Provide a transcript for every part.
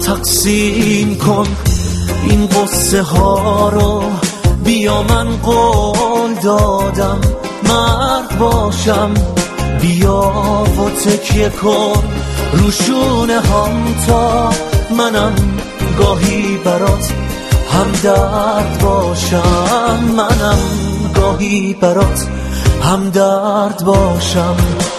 تقسیم کن این قصه ها رو، بیا من قول دادم مرد باشم، بیا و تکیه کن روشونه هم تا منم گاهی برات همدرد باشم، منم گاهی برات همدرد باشم.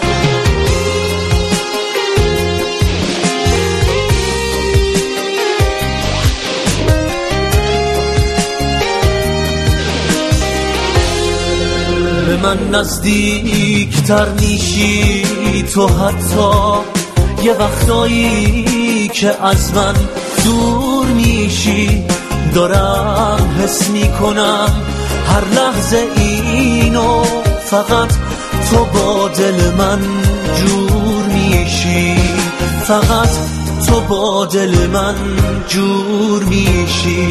به من نزدیکتر میشی تو، حتی یه وقتایی که از من دور میشی، دارم حس میکنم هر لحظه اینو، فقط تو با دل من جور میشی، فقط تو با دل من جور میشی.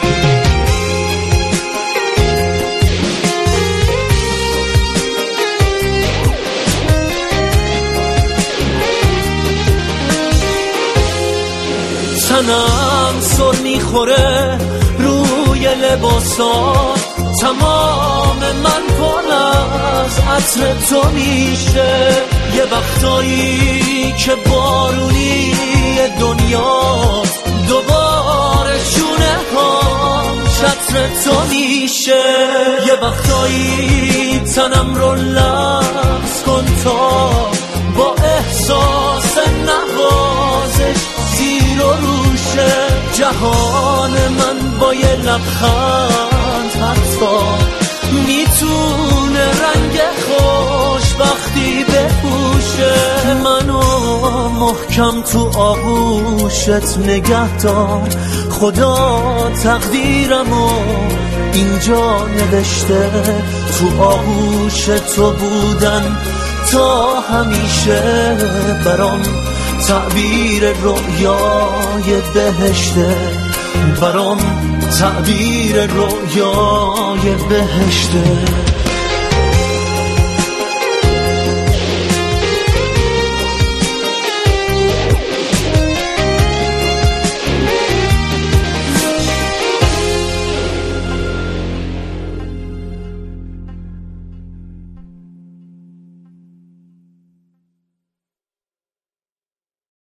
تنم سر میخوره روی لباسات، تمام من پر از عطر تو میشه، یه وقتایی که بارونی دنیاست، دوباره شونه کن چتر تو میشه، یه وقتایی تنم رو لمس کن تا با احساس نوازش زیر و روشه، جهان من با یه لبخند حتی میتونه رنگ خوشبختی بپوشه. منو محکم تو آغوشت نگه دار، خدا تقدیرمو اینجا نوشته، تو آغوش تو بودن تا همیشه برام تعبیر رویای بهشته، برام تعبیر رویای بهشته.